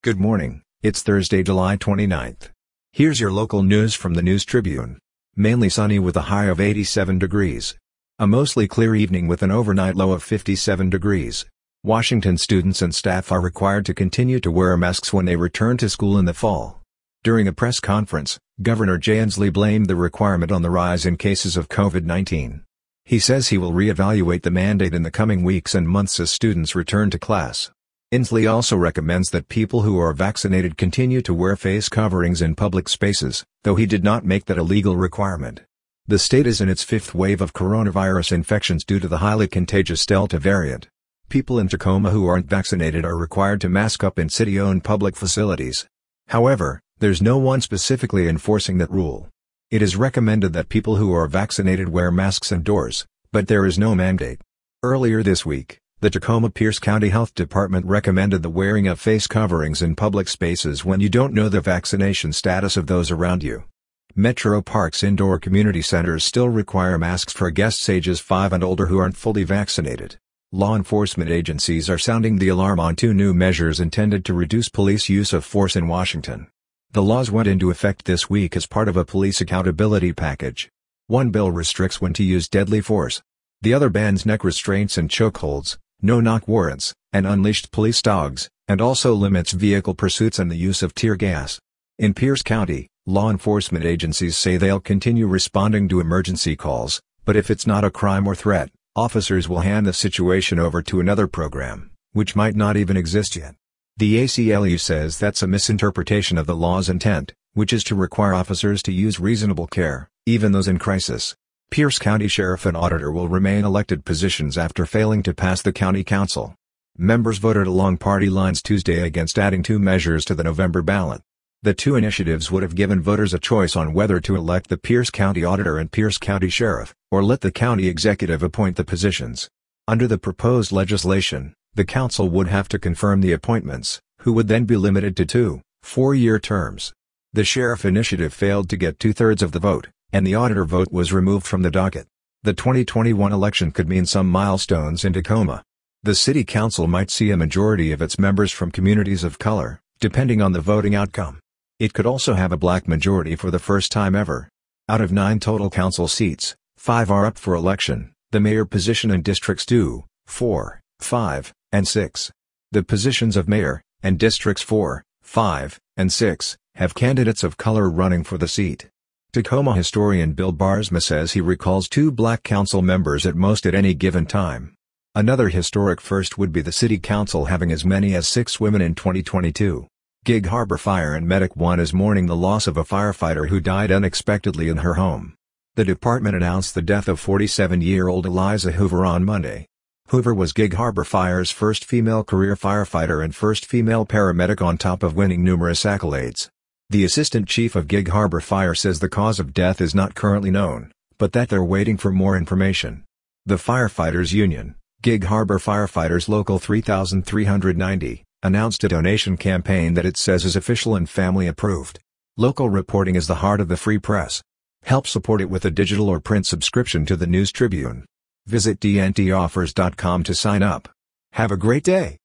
Good morning, it's Thursday, July 29th. Here's your local news from the News Tribune. Mainly sunny with a high of 87 degrees. A mostly clear evening with an overnight low of 57 degrees. Washington students and staff are required to continue to wear masks when they return to school in the fall. During a press conference, Governor Jay Inslee blamed the requirement on the rise in cases of COVID-19. He says he will reevaluate the mandate in the coming weeks and months as students return to class. Inslee also recommends that people who are vaccinated continue to wear face coverings in public spaces, though he did not make that a legal requirement. The state is in its fifth wave of coronavirus infections due to the highly contagious Delta variant. People in Tacoma who aren't vaccinated are required to mask up in city-owned public facilities. However, there's no one specifically enforcing that rule. It is recommended that people who are vaccinated wear masks indoors, but there is no mandate. Earlier this week, the Tacoma-Pierce County Health Department recommended the wearing of face coverings in public spaces when you don't know the vaccination status of those around you. Metro Park's indoor community centers still require masks for guests ages 5 and older who aren't fully vaccinated. Law enforcement agencies are sounding the alarm on two new measures intended to reduce police use of force in Washington. The laws went into effect this week as part of a police accountability package. One bill restricts when to use deadly force. The other bans neck restraints and chokeholds, no-knock warrants, and unleashed police dogs, and also limits vehicle pursuits and the use of tear gas. In Pierce County, law enforcement agencies say they'll continue responding to emergency calls, but if it's not a crime or threat, officers will hand the situation over to another program, which might not even exist yet. The ACLU says that's a misinterpretation of the law's intent, which is to require officers to use reasonable care, even those in crisis. Pierce County Sheriff and Auditor will remain elected positions after failing to pass the county council. Members voted along party lines Tuesday against adding two measures to the November ballot. The two initiatives would have given voters a choice on whether to elect the Pierce County Auditor and Pierce County Sheriff, or let the county executive appoint the positions. Under the proposed legislation, the council would have to confirm the appointments, who would then be limited to 2 4-year terms. The sheriff initiative failed to get 2/3 of the vote, and the auditor vote was removed from the docket. The 2021 election could mean some milestones in Tacoma. The city council might see a majority of its members from communities of color, depending on the voting outcome. It could also have a black majority for the first time ever. Out of 9 total council seats, 5 are up for election, the mayor position in districts 2, 4, 5, and 6. The positions of mayor, and districts 4, 5, and 6, have candidates of color running for the seat. Tacoma historian Bill Barsma says he recalls 2 black council members at most at any given time. Another historic first would be the city council having as many as 6 women in 2022. Gig Harbor Fire and Medic 1 is mourning the loss of a firefighter who died unexpectedly in her home. The department announced the death of 47-year-old Eliza Hoover on Monday. Hoover was Gig Harbor Fire's first female career firefighter and first female paramedic on top of winning numerous accolades. The assistant chief of Gig Harbor Fire says the cause of death is not currently known, but that they're waiting for more information. The firefighters union, Gig Harbor Firefighters Local 3390, announced a donation campaign that it says is official and family approved. Local reporting is the heart of the free press. Help support it with a digital or print subscription to the News Tribune. Visit dntoffers.com to sign up. Have a great day.